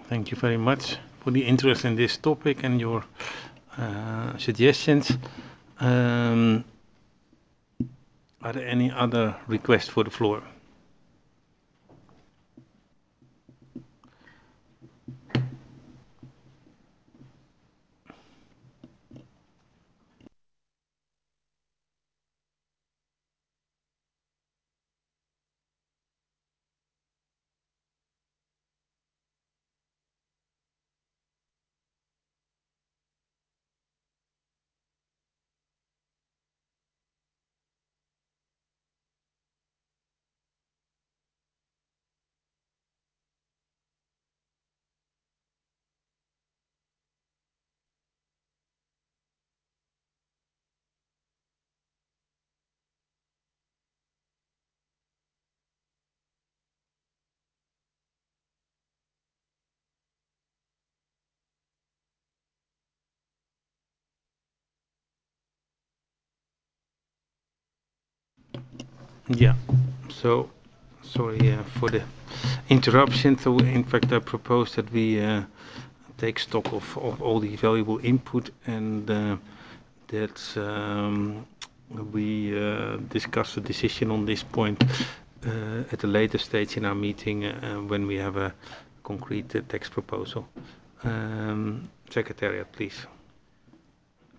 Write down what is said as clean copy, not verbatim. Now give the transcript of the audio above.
Thank you very much for the interest in this topic and your suggestions. Are there any other requests for the floor? Yeah. So, sorry for the interruption. So, in fact, I propose that we take stock of all the valuable input and that we discuss a decision on this point at a later stage in our meeting when we have a concrete text proposal. Secretariat, please.